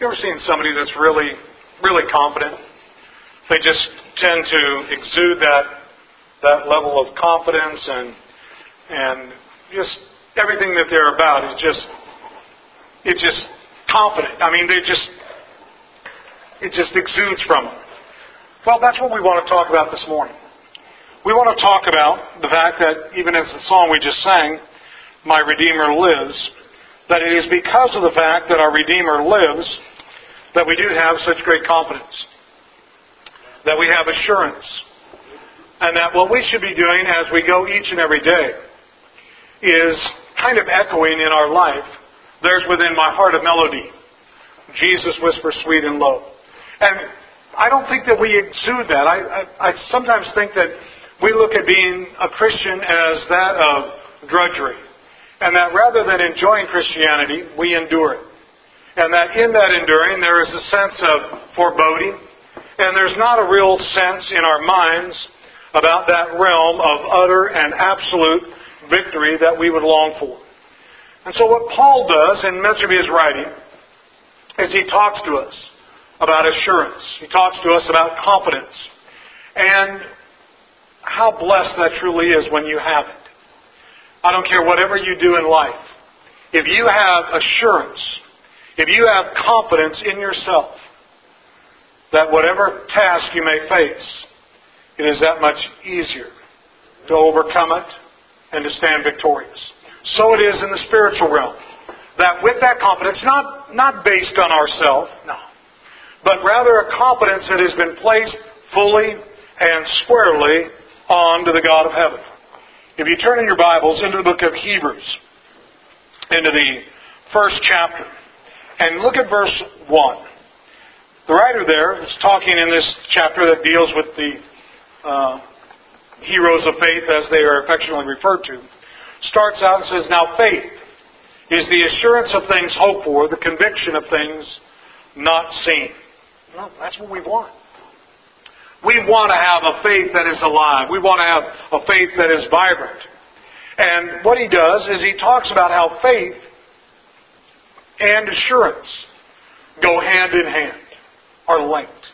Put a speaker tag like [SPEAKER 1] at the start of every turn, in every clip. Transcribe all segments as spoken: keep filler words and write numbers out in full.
[SPEAKER 1] You ever seen somebody that's really, really confident? They just tend to exude that that level of confidence and and just everything that they're about is just it's just confident. I mean, they just it just exudes from them. Well, that's what we want to talk about this morning. We want to talk about the fact that even as the song we just sang, "My Redeemer lives," that it is because of the fact that our Redeemer lives that we do have such great confidence, that we have assurance, and that what we should be doing as we go each and every day is kind of echoing in our life, "There's within my heart a melody. Jesus whispers sweet and low." And I don't think that we exude that. I, I, I sometimes think that we look at being a Christian as that of drudgery. And that rather than enjoying Christianity, we endure it. And that in that enduring, there is a sense of foreboding. And there's not a real sense in our minds about that realm of utter and absolute victory that we would long for. And so what Paul does in much of his writing is he talks to us about assurance. He talks to us about confidence. And how blessed that truly is when you have it. I don't care whatever you do in life. If you have assurance, if you have confidence in yourself, that whatever task you may face, it is that much easier to overcome it and to stand victorious. So it is in the spiritual realm. That with that confidence, not, not based on ourselves, no, but rather a confidence that has been placed fully and squarely onto the God of heaven. If you turn in your Bibles into the book of Hebrews, into the first chapter, and look at verse one. The writer there is talking in this chapter that deals with the uh, heroes of faith, as they are affectionately referred to, starts out and says, "Now faith is the assurance of things hoped for, the conviction of things not seen." Well, that's what we want. We want to have a faith that is alive. We want to have a faith that is vibrant. And what he does is he talks about how faith and assurance go hand in hand, are linked.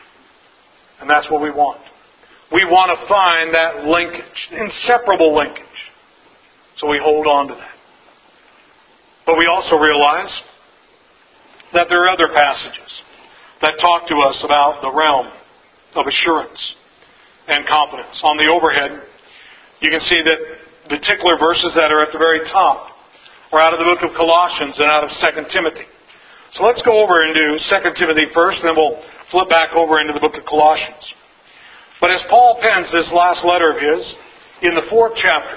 [SPEAKER 1] And that's what we want. We want to find that linkage, inseparable linkage. So we hold on to that. But we also realize that there are other passages that talk to us about the realm of assurance and confidence. On the overhead, you can see that the particular verses that are at the very top are out of the book of Colossians and out of Second Timothy. So let's go over into Second Timothy first, and then we'll flip back over into the book of Colossians. But as Paul pens this last letter of his, in the fourth chapter,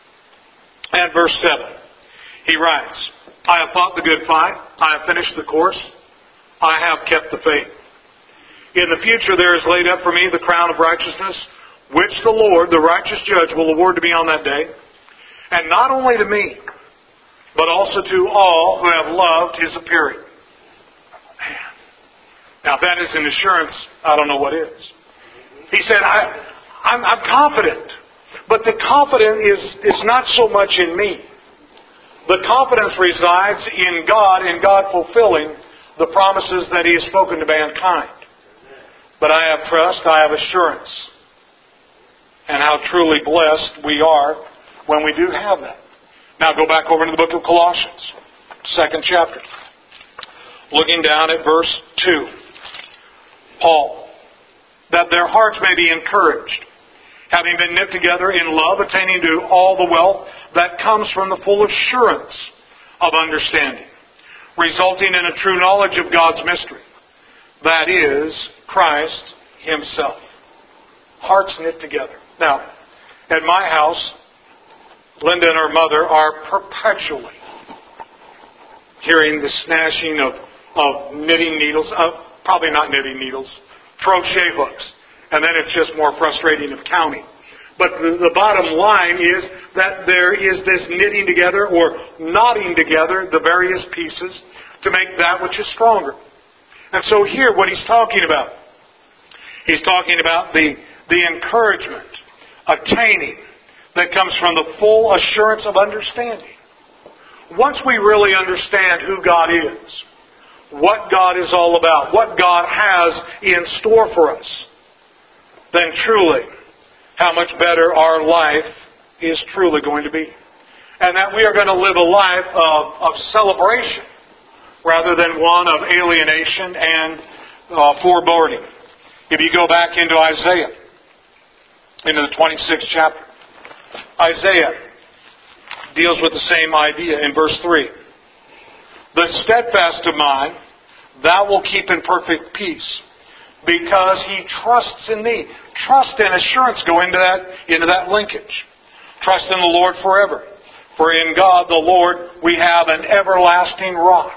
[SPEAKER 1] and verse seven, he writes, "I have fought the good fight, I have finished the course, I have kept the faith. In the future there is laid up for me the crown of righteousness, which the Lord, the righteous judge, will award to me on that day. And not only to me, but also to all who have loved His appearing." Man. Now if that is an assurance, I don't know what is. He said, I, I'm, I'm confident. But the confidence is, is not so much in me. The confidence resides in God, in God fulfilling the promises that He has spoken to mankind. But I have trust, I have assurance. And how truly blessed we are when we do have that. Now go back over to the book of Colossians, second chapter. Looking down at verse two. Paul, "That their hearts may be encouraged, having been knit together in love, attaining to all the wealth that comes from the full assurance of understanding, resulting in a true knowledge of God's mystery, that is, Christ Himself." Hearts knit together. Now, at my house, Linda and her mother are perpetually hearing the snashing of, of knitting needles, uh, probably not knitting needles, crochet hooks. And then it's just more frustrating of counting. But the, the bottom line is that there is this knitting together or knotting together the various pieces to make that which is stronger. And so here what he's talking about, he's talking about the, the encouragement, attaining, that comes from the full assurance of understanding. Once we really understand who God is, what God is all about, what God has in store for us, then truly, how much better our life is truly going to be. And that we are going to live a life of, of celebration rather than one of alienation and uh, foreboding. If you go back into Isaiah, into the twenty-sixth chapter, Isaiah deals with the same idea in verse three. The steadfast of mind, thou wilt keep in perfect peace, because he trusts in thee. Trust and assurance go into that, into that linkage. Trust in the Lord forever. For in God the Lord we have an everlasting rock.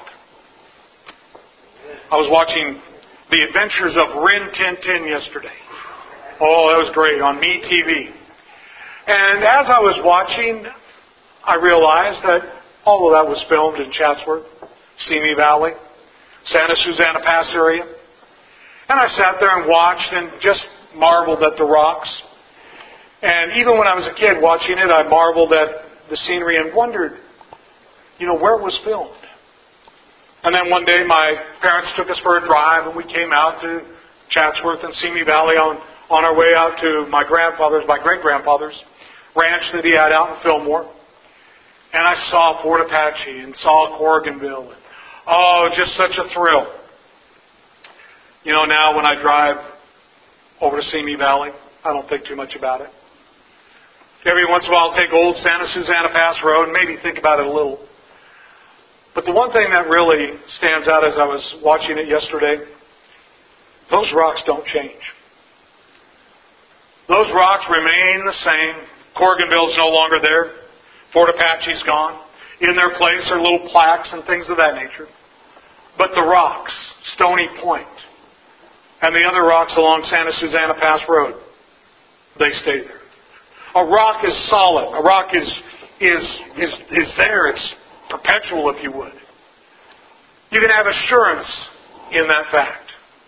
[SPEAKER 1] I was watching The Adventures of Rin Tin Tin yesterday. Oh, that was great, on Me T V. And as I was watching, I realized that all of that was filmed in Chatsworth, Simi Valley, Santa Susana Pass area. And I sat there and watched and just marveled at the rocks. And even when I was a kid watching it, I marveled at the scenery and wondered, you know, where it was filmed. And then one day my parents took us for a drive and we came out to Chatsworth and Simi Valley on, on our way out to my grandfather's, my great-grandfather's ranch that he had out in Fillmore. And I saw Fort Apache and saw Corriganville. And, oh, just such a thrill. You know, now when I drive over to Simi Valley, I don't think too much about it. Every once in a while I'll take old Santa Susana Pass Road and maybe think about it a little. But the one thing that really stands out as I was watching it yesterday, those rocks don't change. Those rocks remain the same. Corriganville's no longer there. Fort Apache's gone. In their place are little plaques and things of that nature. But the rocks, Stony Point, and the other rocks along Santa Susana Pass Road, they stay there. A rock is solid. A rock is is is is there. It's perpetual, if you would. You can have assurance in that fact.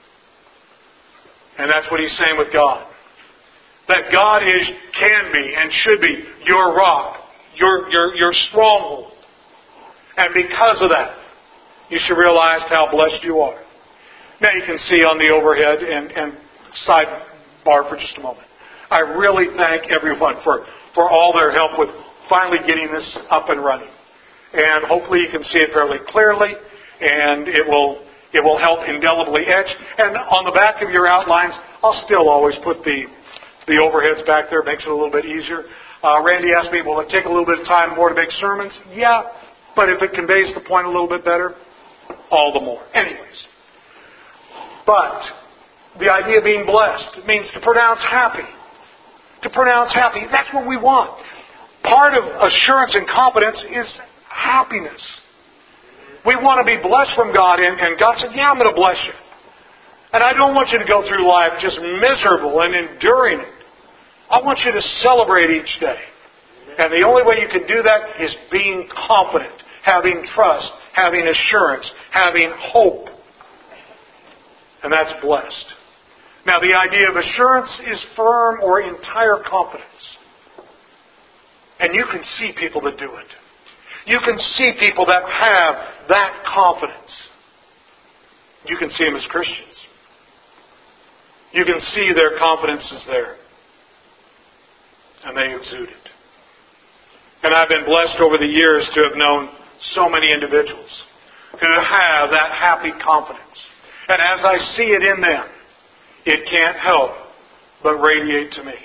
[SPEAKER 1] And that's what he's saying with God. That God is, can be, and should be your rock, your your your stronghold. And because of that, you should realize how blessed you are. Now you can see on the overhead and, and sidebar for just a moment. I really thank everyone for, for all their help with finally getting this up and running. And hopefully you can see it fairly clearly, and it will it will help indelibly etch. And on the back of your outlines, I'll still always put the the overheads back there. It makes it a little bit easier. Uh, Randy asked me, will it take a little bit of time more to make sermons? Yeah, but if it conveys the point a little bit better, all the more. Anyways. But the idea of being blessed means to pronounce happy. To pronounce happy. That's what we want. Part of assurance and confidence is happiness. We want to be blessed from God, and, and God said, yeah, I'm going to bless you. And I don't want you to go through life just miserable and enduring it. I want you to celebrate each day. And the only way you can do that is being confident, having trust, having assurance, having hope. And that's blessed. Now, the idea of assurance is firm or entire confidence. And you can see people that do it. You can see people that have that confidence. You can see them as Christians. You can see their confidence is there. And they exude it. And I've been blessed over the years to have known so many individuals who have that happy confidence. And as I see it in them, it can't help but radiate to me.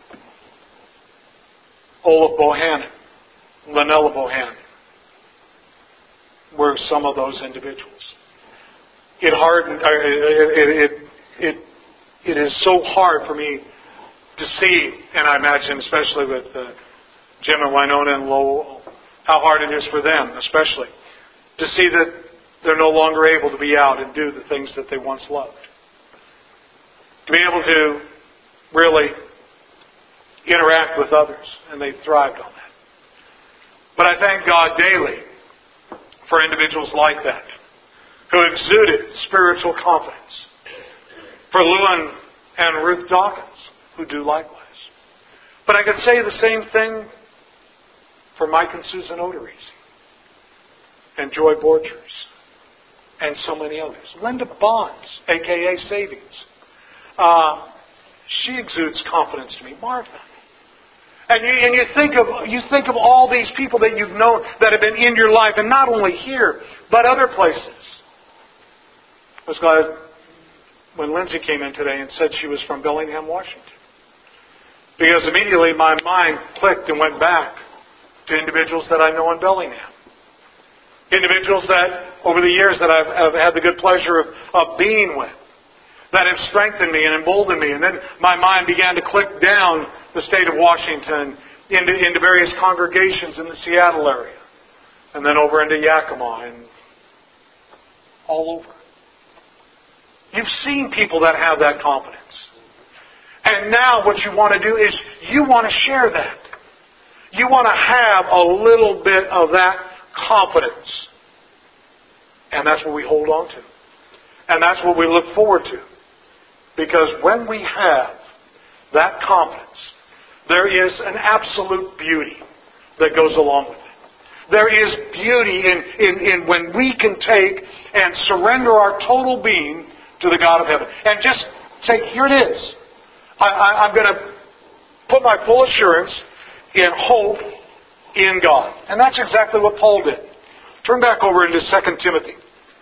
[SPEAKER 1] Olaf Bohannon, Lanella Bohannon were some of those individuals. It hardened. It, it, it, it is so hard for me to see, and I imagine especially with uh, Jim and Winona and Lowell, how hard it is for them, especially, to see that they're no longer able to be out and do the things that they once loved. To be able to really interact with others, and they've thrived on that. But I thank God daily for individuals like that, who exuded spiritual confidence. For Lou and Ruth Dawkins, who do likewise. But I could say the same thing for Mike and Susan Odorizzi, and Joy Borchers, and so many others. Linda Bonds, a k a. Savings. Uh, she exudes confidence to me. Martha. And you, and you think of you think of all these people that you've known that have been in your life, and not only here, but other places. I was glad when Lindsay came in today and said she was from Bellingham, Washington. Because immediately my mind clicked and went back to individuals that I know in Bellingham. Individuals that, over the years, that I've, I've had the good pleasure of, of being with, that have strengthened me and emboldened me. And then my mind began to click down the state of Washington into, into various congregations in the Seattle area. And then over into Yakima and all over. You've seen people that have that confidence. And now what you want to do is you want to share that. You want to have a little bit of that confidence. And that's what we hold on to. And that's what we look forward to. Because when we have that confidence, there is an absolute beauty that goes along with it. There is beauty in, in, in when we can take and surrender our total being to the God of heaven. And just say, here it is. I, I, I'm going to put my full assurance in hope in God. And that's exactly what Paul did. Turn back over into Second Timothy.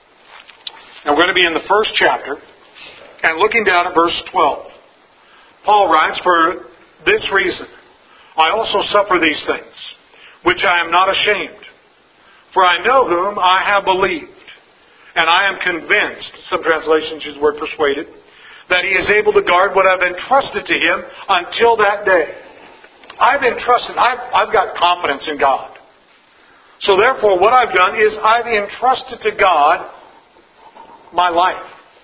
[SPEAKER 1] Now we're going to be in the first chapter and looking down at verse twelve. Paul writes, for this reason, I also suffer these things, which I am not ashamed. For I know whom I have believed, and I am convinced, some translations use the word persuaded, that he is able to guard what I've entrusted to him until that day. I've entrusted, I've, I've got confidence in God. So therefore, what I've done is I've entrusted to God my life.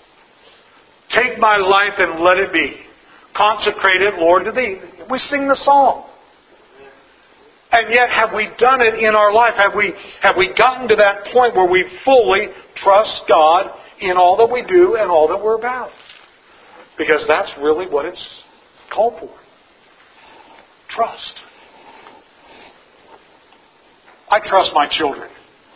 [SPEAKER 1] Take my life and let it be. Consecrate it, Lord, to Thee. We sing the song. And yet, have we done it in our life? Have we, have we gotten to that point where we fully trust God in all that we do and all that we're about? Because that's really what it's called for. Trust. I trust my children.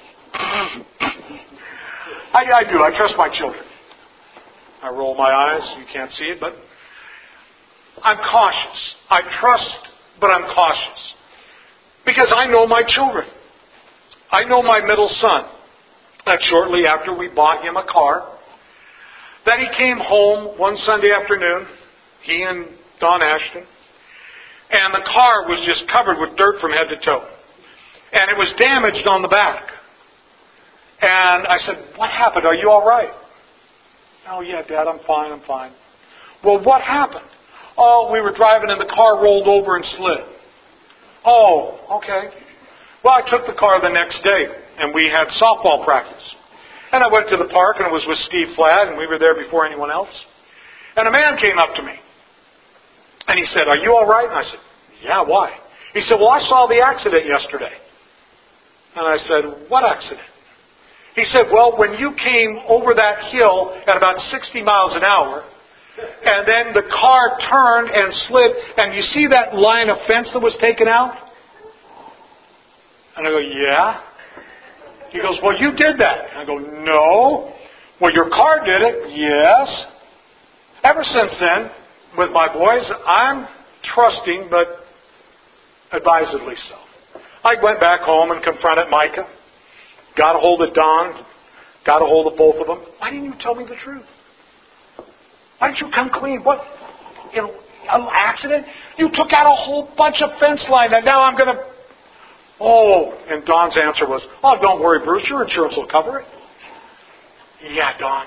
[SPEAKER 1] I, I do. I trust my children. I roll my eyes. You can't see it, but I'm cautious. I trust, but I'm cautious. Because I know my children. I know my middle son. That shortly after we bought him a car, that he came home one Sunday afternoon, he and Don Ashton, and the car was just covered with dirt from head to toe. And it was damaged on the back. And I said, what happened? Are you all right? Oh, yeah, Dad, I'm fine, I'm fine. Well, what happened? Oh, we were driving and the car rolled over and slid. Oh, okay. Well, I took the car the next day and we had softball practice. And I went to the park and it was with Steve Fladd and we were there before anyone else. And a man came up to me. And he said, are you all right? And I said, yeah, why? He said, well, I saw the accident yesterday. And I said, what accident? He said, well, when you came over that hill at about sixty miles an hour, and then the car turned and slid, and you see that line of fence that was taken out? And I go, yeah. He goes, well, you did that. And I go, no. Well, your car did it. Yes. Ever since then, with my boys, I'm trusting, but advisedly so. I went back home and confronted Micah. Got a hold of Don. Got a hold of both of them. Why didn't you tell me the truth? Why didn't you come clean? What? You know, an accident? You took out a whole bunch of fence line and now I'm going to... Oh, and Don's answer was, oh, don't worry, Bruce. Your insurance will cover it. Yeah, Don.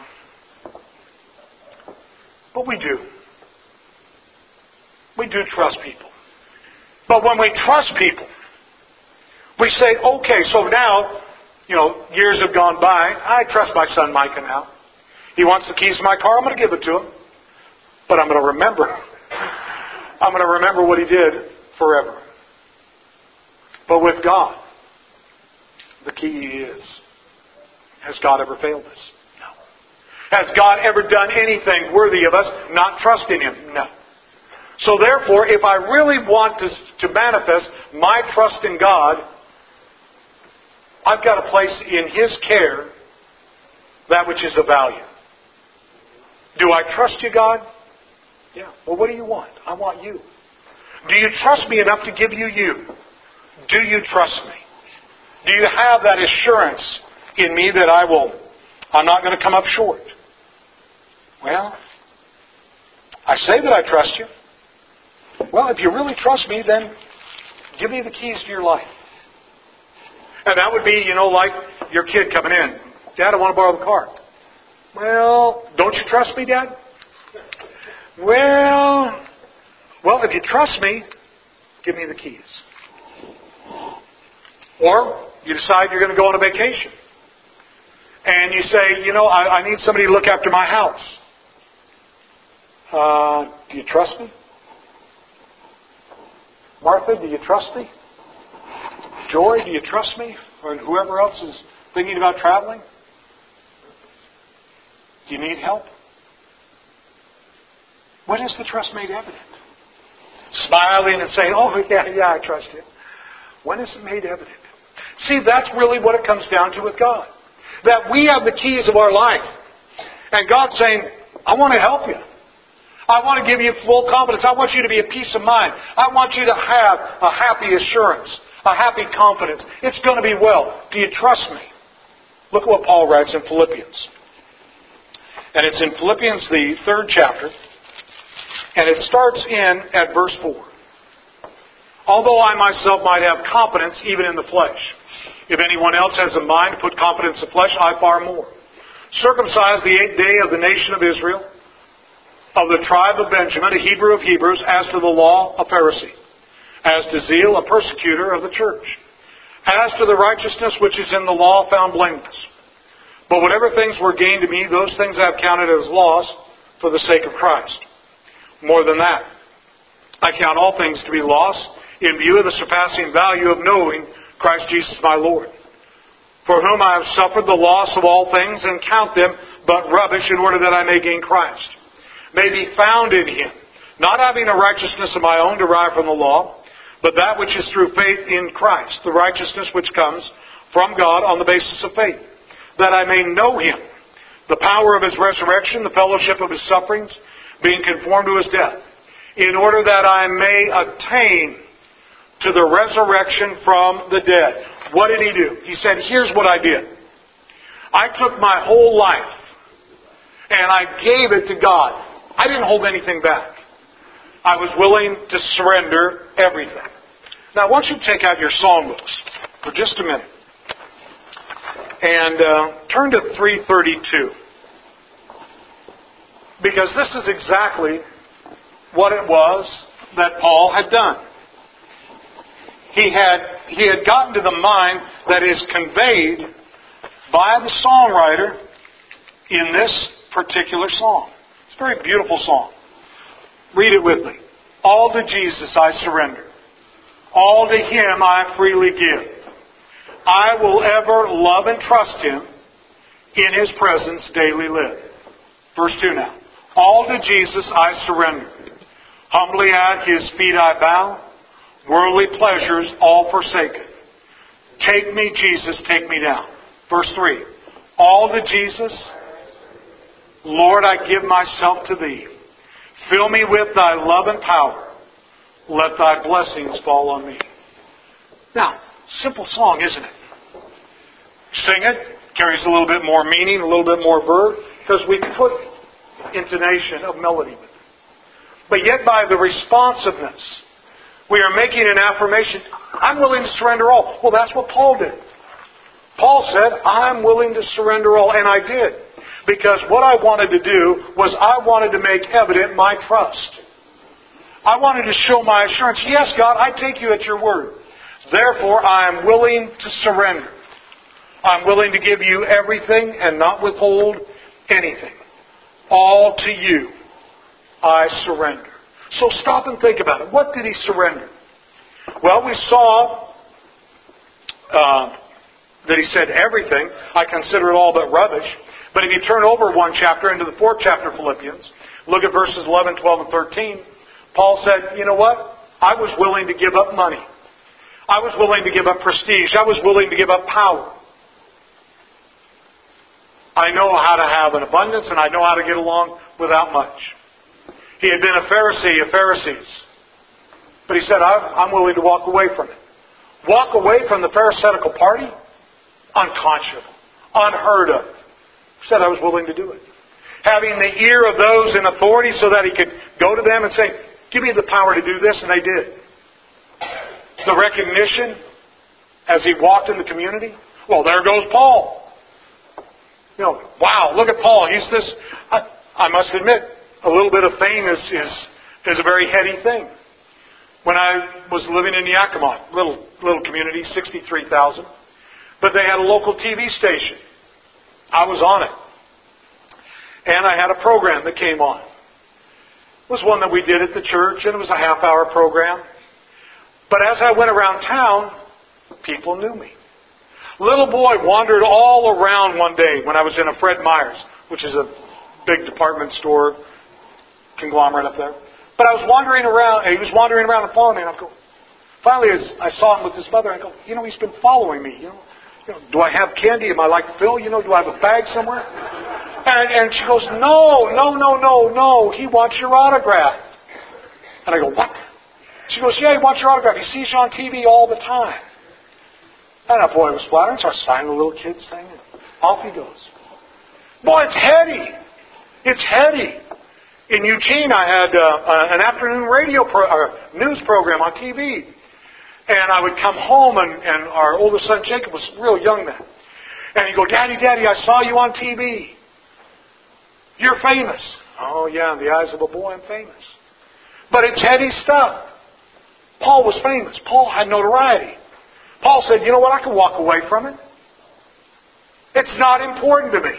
[SPEAKER 1] But we do. We do trust people. But when we trust people, we say, okay, so now, you know, years have gone by. I trust my son Micah now. He wants the keys to my car. I'm going to give it to him. But I'm going to remember. I'm going to remember what he did forever. But with God, the key is, has God ever failed us? No. Has God ever done anything worthy of us not trusting Him? No. So therefore, if I really want to, to manifest my trust in God, I've got to place in His care that which is of value. Do I trust you, God? Yeah. Well, what do you want? I want you. Do you trust me enough to give you you? Do you trust me? Do you have that assurance in me that I will, I'm not going to come up short? Well, I say that I trust you. Well, if you really trust me, then give me the keys to your life. And that would be, you know, like your kid coming in. Dad, I want to borrow the car. Well, don't you trust me, Dad? Well, well, if you trust me, give me the keys. Or you decide you're going to go on a vacation. And you say, you know, I, I need somebody to look after my house. Uh, do you trust me? Martha, do you trust me? Joy, do you trust me? Or whoever else is thinking about traveling? Do you need help? When is the trust made evident? Smiling and saying, oh, yeah, yeah, I trust you. When is it made evident? See, that's really what it comes down to with God. That we have the keys of our life. And God's saying, I want to help you. I want to give you full confidence. I want you to be at peace of mind. I want you to have a happy assurance, a happy confidence. It's going to be well. Do you trust me? Look at what Paul writes in Philippians. And it's in Philippians, the third chapter. And it starts in at verse four. Although I myself might have confidence even in the flesh. If anyone else has a mind to put confidence in the flesh, I far more. Circumcised the eighth day of the nation of Israel, of the tribe of Benjamin, a Hebrew of Hebrews, as to the law, a Pharisee, as to zeal, a persecutor of the church, as to the righteousness which is in the law, found blameless. But whatever things were gained to me, those things I have counted as loss for the sake of Christ. More than that, I count all things to be loss in view of the surpassing value of knowing Christ Jesus my Lord, for whom I have suffered the loss of all things and count them but rubbish in order that I may gain Christ, may be found in Him, not having a righteousness of my own derived from the law, but that which is through faith in Christ, the righteousness which comes from God on the basis of faith, that I may know Him, the power of His resurrection, the fellowship of His sufferings, being conformed to His death, in order that I may attain to the resurrection from the dead. What did He do? He said, here's what I did. I took my whole life and I gave it to God. I didn't hold anything back. I was willing to surrender everything. Now, I want you to take out your songbooks for just a minute and uh, turn to three thirty-two. Because this is exactly what it was that Paul had done. He had, he had gotten to the mind that is conveyed by the songwriter in this particular song. It's a very beautiful song. Read it with me. All to Jesus I surrender. All to Him I freely give. I will ever love and trust Him. In His presence daily live. Verse two now. All to Jesus I surrender. Humbly at His feet I bow. Worldly pleasures all forsaken. Take me, Jesus, take me down. Verse three. All to Jesus, Lord, I give myself to Thee. Fill me with Thy love and power. Let Thy blessings fall on me. Now, simple song, isn't it? Sing it. Carries a little bit more meaning, a little bit more verb, because we put intonation of melody with it. But yet by the responsiveness, we are making an affirmation. I'm willing to surrender all. Well, that's what Paul did. Paul said, I'm willing to surrender all. And I did. Because what I wanted to do was I wanted to make evident my trust. I wanted to show my assurance. Yes, God, I take you at your word. Therefore, I am willing to surrender. I'm willing to give you everything and not withhold anything. All to you I surrender. So stop and think about it. What did he surrender? Well, we saw uh, that he said everything. I consider it all but rubbish. But if you turn over one chapter into the fourth chapter of Philippians, look at verses eleven, twelve, and thirteen. Paul said, you know what? I was willing to give up money. I was willing to give up prestige. I was willing to give up power. I know how to have an abundance, and I know how to get along without much. He had been a Pharisee of Pharisees. But he said, I'm willing to walk away from it. Walk away from the Pharisaical party? Unconscionable. Unheard of. He said, I was willing to do it. Having the ear of those in authority so that he could go to them and say, give me the power to do this, and they did. The recognition as he walked in the community. Well, there goes Paul. You know, wow, look at Paul. He's this. I, I must admit, a little bit of fame is, is, is a very heady thing. When I was living in Yakima, little little community, sixty-three thousand, but they had a local T V station. I was on it. And I had a program that came on. It was one that we did at the church, and it was a half-hour program. But as I went around town, people knew me. Little boy wandered all around one day when I was in a Fred Meyer's, which is a big department store conglomerate up there. But I was wandering around, he was wandering around and following me, and I go, finally as I saw him with his mother, I go, you know, he's been following me, you know. You know, do I have candy? Am I like Phil? You know, do I have a bag somewhere? And, and she goes, no, no, no, no, no. He wants your autograph. And I go, what? She goes, yeah, he wants your autograph. He sees you on T V all the time. And that boy was flattering, so I signed the little kid's thing, and off he goes. Boy, it's heady. It's heady. In Eugene, I had uh, an afternoon radio pro- or news program on T V. And I would come home, and, and our oldest son, Jacob, was real young then. And he'd go, Daddy, Daddy, I saw you on T V. You're famous. Oh, yeah, in the eyes of a boy, I'm famous. But it's heady stuff. Paul was famous. Paul had notoriety. Paul said, you know what, I can walk away from it. It's not important to me.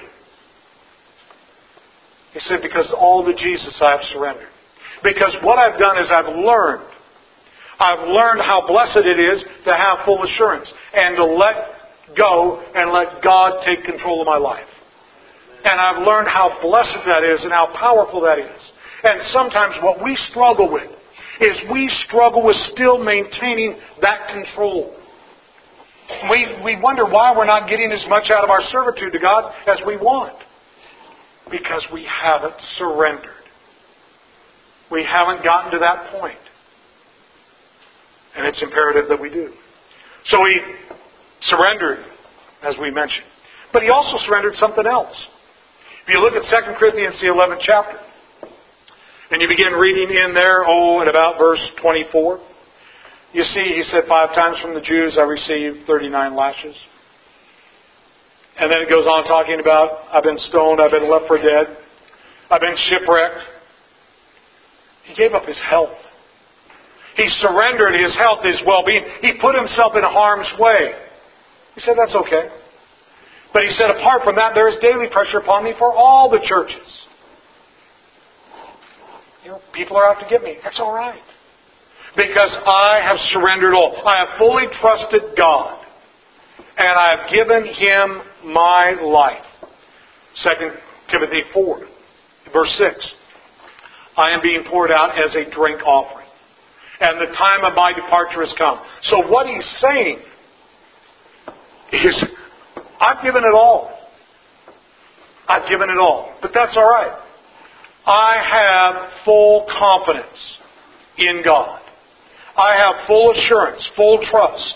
[SPEAKER 1] He said, because all to Jesus I have surrendered. Because what I've done is I've learned. I've learned how blessed it is to have full assurance and to let go and let God take control of my life. And I've learned how blessed that is and how powerful that is. And sometimes what we struggle with is we struggle with still maintaining that control. We, we wonder why we're not getting as much out of our servitude to God as we want. Because we haven't surrendered. We haven't gotten to that point. And it's imperative that we do. So he surrendered, as we mentioned. But he also surrendered something else. If you look at Second Corinthians, the eleventh chapter, and you begin reading in there, oh, at about verse twenty-four, you see, he said, five times from the Jews I received thirty-nine lashes. And then it goes on talking about, I've been stoned, I've been left for dead, I've been shipwrecked. He gave up his health. He surrendered his health, his well-being. He put himself in harm's way. He said, that's okay. But he said, apart from that, there is daily pressure upon me for all the churches. You know, people are out to get me. That's all right. Because I have surrendered all. I have fully trusted God. And I have given Him my life. Second Timothy four, verse six. I am being poured out as a drink offering. And the time of my departure has come. So what he's saying is, I've given it all. I've given it all. But that's all right. I have full confidence in God. I have full assurance, full trust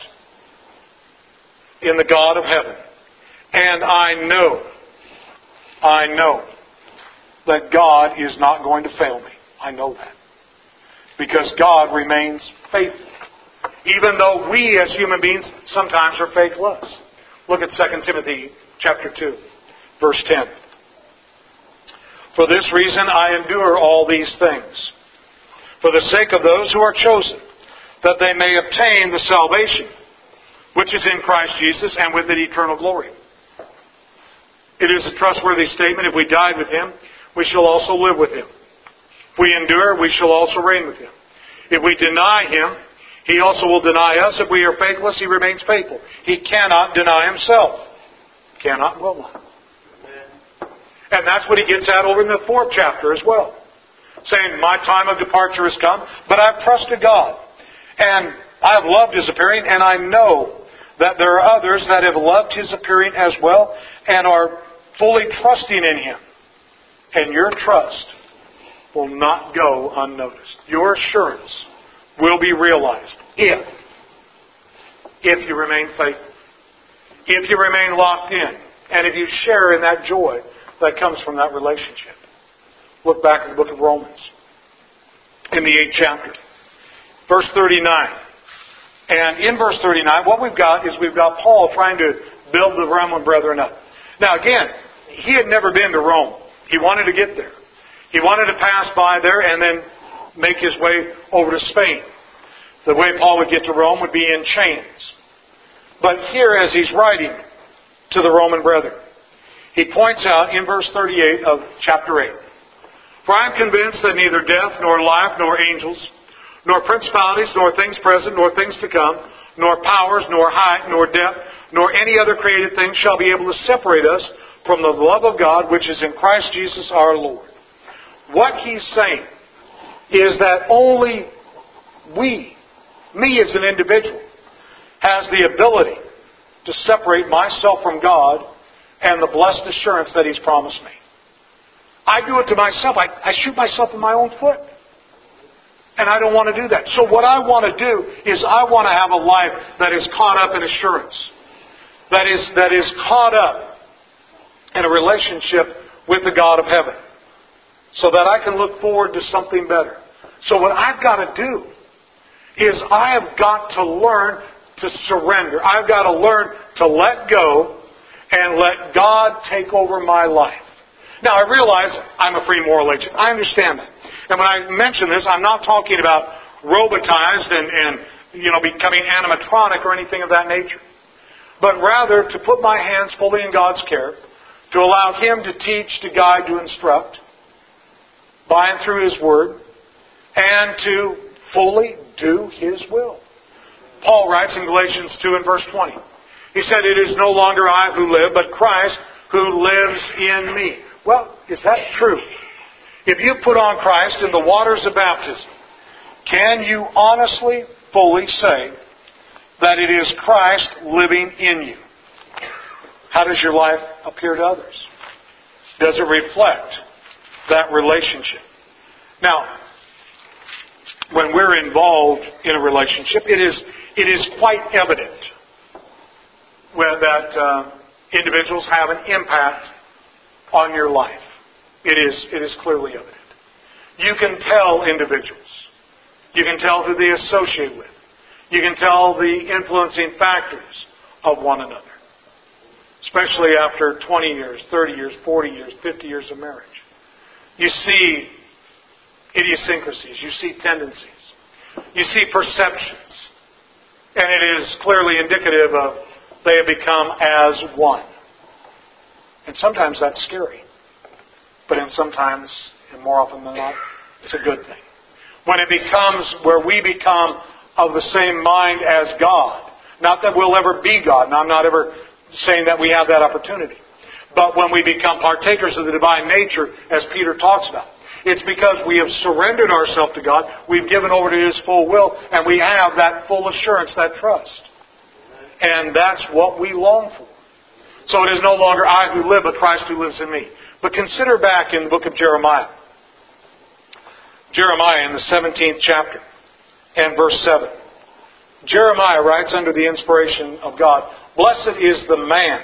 [SPEAKER 1] in the God of heaven. And I know, I know that God is not going to fail me. I know that. Because God remains faithful. Even though we as human beings sometimes are faithless. Look at Second Timothy chapter two, verse ten. For this reason I endure all these things, for the sake of those who are chosen, that they may obtain the salvation which is in Christ Jesus, and with it eternal glory. It is a trustworthy statement. If we died with Him, we shall also live with Him. If we endure, we shall also reign with Him. If we deny Him, He also will deny us. If we are faithless, He remains faithful. He cannot deny Himself. Cannot, will not. And that's what he gets at over in the fourth chapter as well. Saying, my time of departure has come, but I've trusted God. And I have loved His appearing, and I know that there are others that have loved His appearing as well, and are fully trusting in Him. And your trust will not go unnoticed. Your assurance will be realized if, if you remain faithful, if you remain locked in, and if you share in that joy that comes from that relationship. Look back at the book of Romans in the eighth chapter, verse thirty-nine. And in verse thirty-nine, what we've got is we've got Paul trying to build the Roman brethren up. Now again, he had never been to Rome. He wanted to get there. He wanted to pass by there and then make his way over to Spain. The way Paul would get to Rome would be in chains. But here, as he's writing to the Roman brethren, he points out in verse thirty-eight of chapter eight, "For I am convinced that neither death, nor life, nor angels, nor principalities, nor things present, nor things to come, nor powers, nor height, nor depth, nor any other created thing shall be able to separate us from the love of God which is in Christ Jesus our Lord." What he's saying is that only we, me as an individual, has the ability to separate myself from God and the blessed assurance that He's promised me. I do it to myself. I, I shoot myself in my own foot. And I don't want to do that. So what I want to do is I want to have a life that is caught up in assurance. That is, that is caught up in a relationship with the God of heaven. So that I can look forward to something better. So what I've got to do is I have got to learn to surrender. I've got to learn to let go and let God take over my life. Now I realize I'm a free moral agent. I understand that. And when I mention this, I'm not talking about robotized and, and you know, becoming animatronic or anything of that nature. But rather to put my hands fully in God's care, to allow Him to teach, to guide, to instruct, by and through His Word, and to fully do His will. Paul writes in Galatians two and verse twenty. He said, "It is no longer I who live, but Christ who lives in me." Well, is that true? If you put on Christ in the waters of baptism, can you honestly, fully say that it is Christ living in you? How does your life appear to others? Does it reflect that relationship? Now, when we're involved in a relationship, it is it is quite evident when that uh, individuals have an impact on your life. It is it is clearly evident. You can tell individuals. You can tell who they associate with. You can tell the influencing factors of one another. Especially after twenty years, thirty years, forty years, fifty years of marriage. You see idiosyncrasies. You see tendencies. You see perceptions. And it is clearly indicative of they have become as one. And sometimes that's scary. But in sometimes, and more often than not, it's a good thing. When it becomes where we become of the same mind as God. Not that we'll ever be God. And I'm not ever saying that we have that opportunity. But when we become partakers of the divine nature, as Peter talks about, it's because we have surrendered ourselves to God, we've given over to His full will, and we have that full assurance, that trust. And that's what we long for. So it is no longer I who live, but Christ who lives in me. But consider back in the book of Jeremiah. Jeremiah in the seventeenth chapter and verse seven. Jeremiah writes under the inspiration of God, "Blessed is the man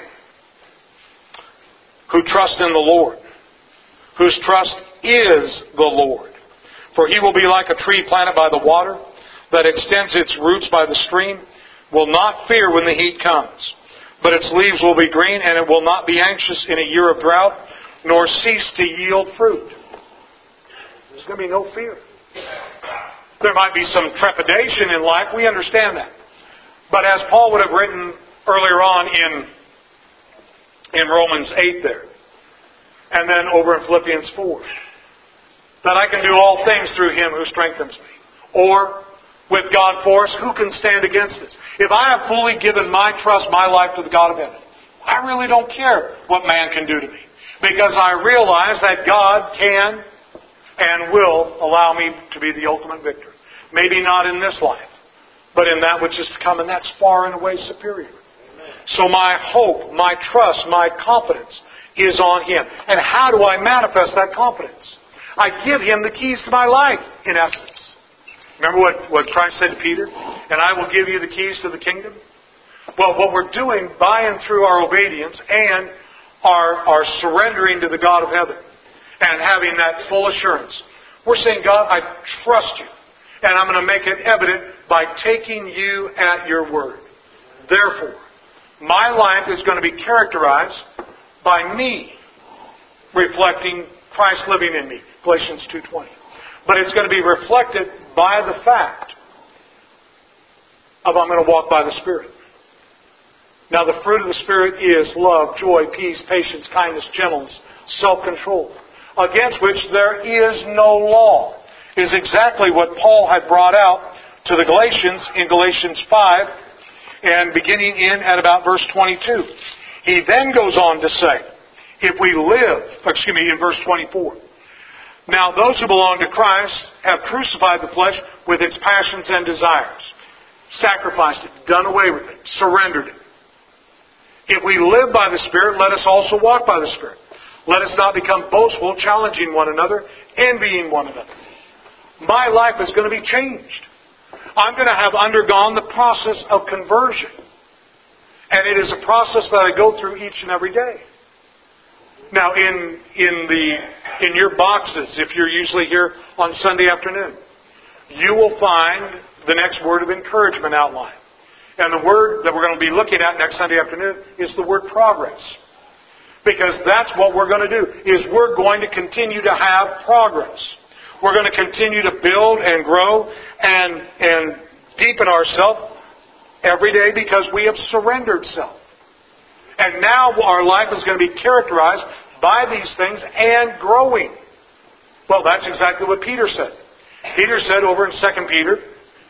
[SPEAKER 1] who trusts in the Lord, whose trust is the Lord. For he will be like a tree planted by the water, that extends its roots by the stream, will not fear when the heat comes, but its leaves will be green, and it will not be anxious in a year of drought, nor cease to yield fruit." There's going to be no fear. There might be some trepidation in life. We understand that. But as Paul would have written earlier on in, in Romans eight there, and then over in Philippians four, that I can do all things through Him who strengthens me. Or, with God for us, who can stand against us? If I have fully given my trust, my life to the God of heaven, I really don't care what man can do to me. Because I realize that God can and will allow me to be the ultimate victor. Maybe not in this life, but in that which is to come, and that's far and away superior. Amen. So my hope, my trust, my confidence is on Him. And how do I manifest that confidence? I give Him the keys to my life, in essence. Remember what, what Christ said to Peter? And I will give you the keys to the kingdom? Well, what we're doing by and through our obedience and our, our surrendering to the God of heaven and having that full assurance, we're saying, God, I trust you. And I'm going to make it evident by taking you at your word. Therefore, my life is going to be characterized by me reflecting Christ living in me. Galatians two twenty. But it's going to be reflected by the fact of I'm going to walk by the Spirit. Now the fruit of the Spirit is love, joy, peace, patience, kindness, gentleness, self-control, against which there is no law. It is exactly what Paul had brought out to the Galatians in Galatians five and beginning in at about verse twenty-two. He then goes on to say, if we live, excuse me, in verse twenty-four. Now those who belong to Christ have crucified the flesh with its passions and desires. Sacrificed it, done away with it, surrendered it. If we live by the Spirit, let us also walk by the Spirit. Let us not become boastful, challenging one another, envying one another. My life is going to be changed. I'm going to have undergone the process of conversion. And it is a process that I go through each and every day. Now, in in the in your boxes, if you're usually here on Sunday afternoon, you will find the next word of encouragement outline. And the word that we're going to be looking at next Sunday afternoon is the word progress. Because that's what we're going to do, is we're going to continue to have progress. We're going to continue to build and grow and, and deepen ourselves every day because we have surrendered self. And now our life is going to be characterized by these things and growing. Well, that's exactly what Peter said. Peter said over in Second Peter,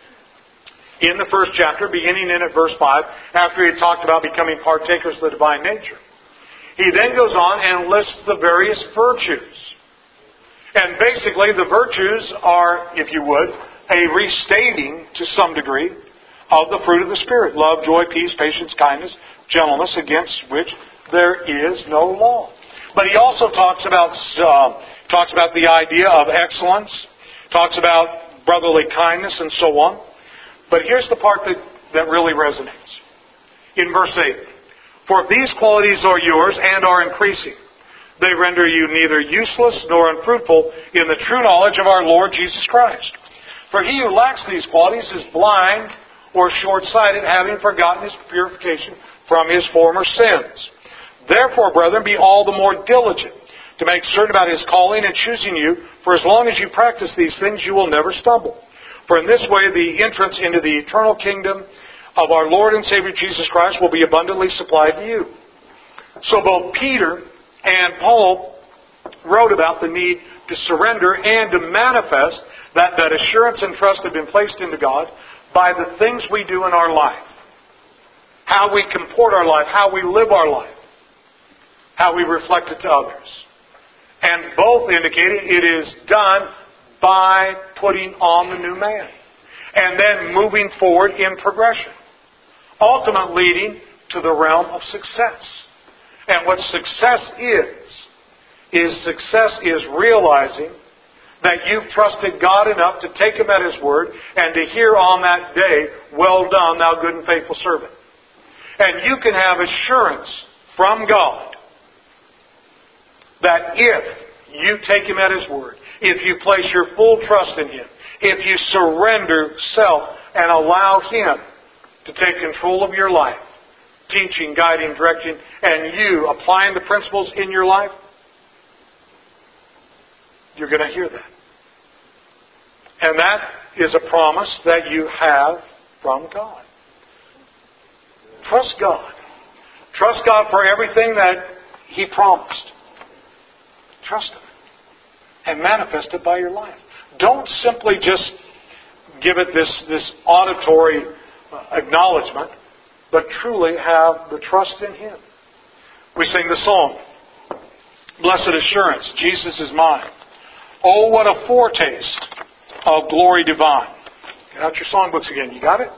[SPEAKER 1] in the first chapter, beginning in at verse five, after he had talked about becoming partakers of the divine nature, he then goes on and lists the various virtues. And basically the virtues are, if you would, a restating to some degree of the fruit of the Spirit. Love, joy, peace, patience, kindness, gentleness, against which there is no law. But he also talks about uh, talks about the idea of excellence, talks about brotherly kindness, and so on. But here's the part that, that really resonates. In verse eight, for if these qualities are yours and are increasing, they render you neither useless nor unfruitful in the true knowledge of our Lord Jesus Christ. For he who lacks these qualities is blind or short-sighted, having forgotten his purification from his former sins. Therefore, brethren, be all the more diligent to make certain about his calling and choosing you, for as long as you practice these things, you will never stumble. For in this way, the entrance into the eternal kingdom of our Lord and Savior Jesus Christ will be abundantly supplied to you. So both Peter and Paul wrote about the need to surrender and to manifest that, that assurance and trust have been placed into God by the things we do in our life. How we comport our life, how we live our life, how we reflect it to others. And both indicating it is done by putting on the new man. And then moving forward in progression. Ultimately leading to the realm of success. And what success is, is success is realizing that you've trusted God enough to take Him at His word and to hear on that day, well done, thou good and faithful servant. And you can have assurance from God that if you take Him at His word, if you place your full trust in Him, if you surrender self and allow Him to take control of your life, teaching, guiding, directing, and you applying the principles in your life, you're going to hear that. And that is a promise that you have from God. Trust God. Trust God for everything that He promised. Trust Him. And manifest it by your life. Don't simply just give it this, this auditory acknowledgement, but truly have the trust in Him. We sing the song, Blessed Assurance, Jesus is mine. Oh, what a foretaste of glory divine. Get out your songbooks again. You got it?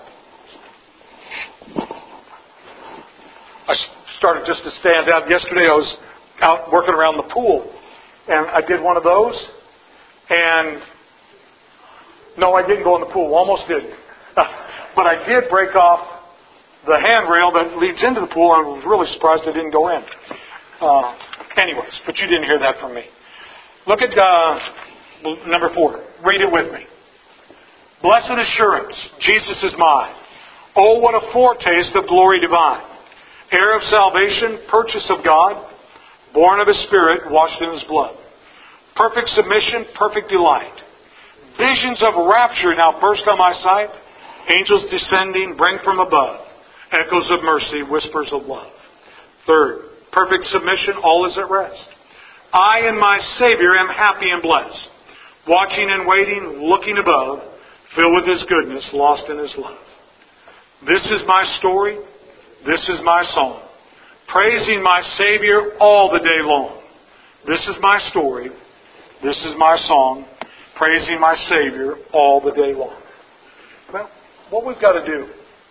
[SPEAKER 1] I started just to stand out. Yesterday I was out working around the pool. And I did one of those. And no, I didn't go in the pool. Almost did. But I did break off the handrail that leads into the pool. I was really surprised I didn't go in. Uh, anyways, but you didn't hear that from me. Look at uh, number four. Read it with me. Blessed assurance, Jesus is mine. Oh, what a foretaste of glory divine. Heir of salvation, purchase of God, born of His Spirit, washed in His blood. Perfect submission, perfect delight. Visions of rapture now burst on my sight. Angels descending bring from above. Echoes of mercy, whispers of love. Third, perfect submission, all is at rest. I and my Savior am happy and blessed. Watching and waiting, looking above, filled with His goodness, lost in His love. This is my story. This is my song. Praising my Savior all the day long. This is my story. This is my song. Praising my Savior all the day long. Well, what we've got to do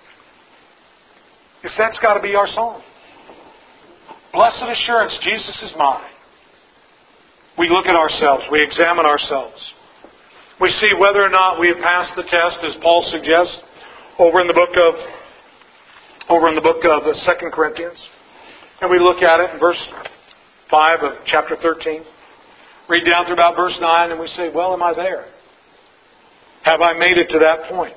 [SPEAKER 1] is that's got to be our song. Blessed assurance, Jesus is mine. We look at ourselves. We examine ourselves. We see whether or not we have passed the test, as Paul suggests, over in the book of over in the book of Second Corinthians. And we look at it in verse five of chapter thirteen. Read down through about verse nine and we say, well, am I there? Have I made it to that point?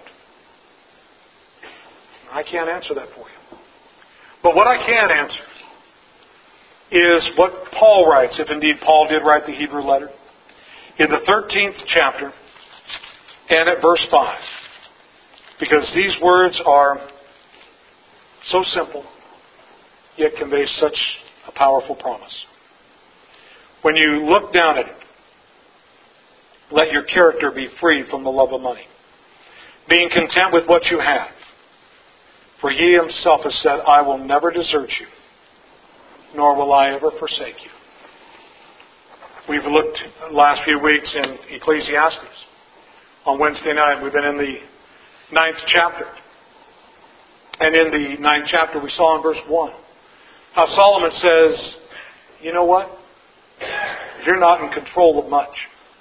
[SPEAKER 1] I can't answer that for you. But what I can answer is what Paul writes, if indeed Paul did write the Hebrew letter, in the thirteenth chapter and at verse five. Because these words are so simple, yet convey such a powerful promise. When you look down at it, let your character be free from the love of money, being content with what you have. For He Himself has said, I will never desert you, nor will I ever forsake you. We've looked the last few weeks in Ecclesiastes. On Wednesday night, we've been in the ninth chapter. And in the ninth chapter, we saw in verse one how Solomon says, you know what? You're not in control of much.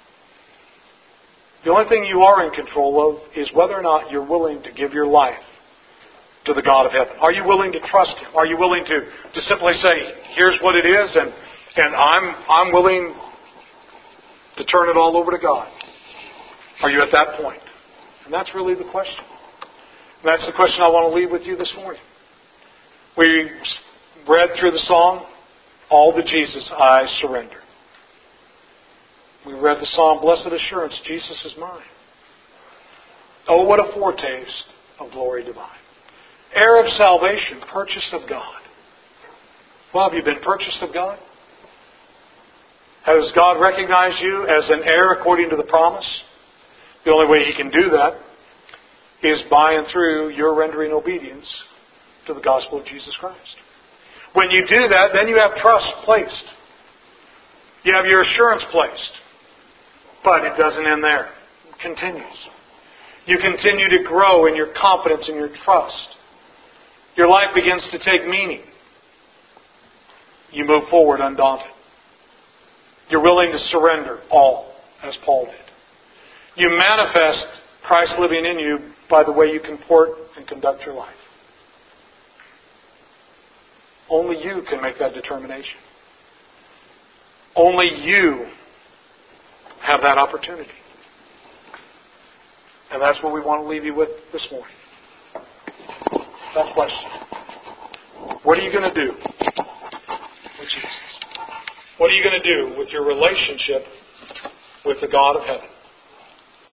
[SPEAKER 1] The only thing you are in control of is whether or not you're willing to give your life to the God of heaven. Are you willing to trust Him? Are you willing to, to simply say, here's what it is, and, and I'm I'm willing to turn it all over to God? Are you at that point? And that's really the question. And that's the question I want to leave with you this morning. We read through the song, All to Jesus I Surrender. We read the song, Blessed Assurance, Jesus is mine. Oh, what a foretaste of glory divine. Heir of salvation, purchased of God. Well, have you been purchased of God? Has God recognized you as an heir according to the promise? The only way He can do that is by and through your rendering obedience to the gospel of Jesus Christ. When you do that, then you have trust placed. You have your assurance placed. But it doesn't end there. It continues. You continue to grow in your confidence and your trust. Your life begins to take meaning. You move forward undaunted. You're willing to surrender all, as Paul did. You manifest Christ living in you by the way you comport and conduct your life. Only you can make that determination. Only you have that opportunity. And that's what we want to leave you with this morning. That question. What are you going to do with Jesus? What are you going to do with your relationship with the God of heaven?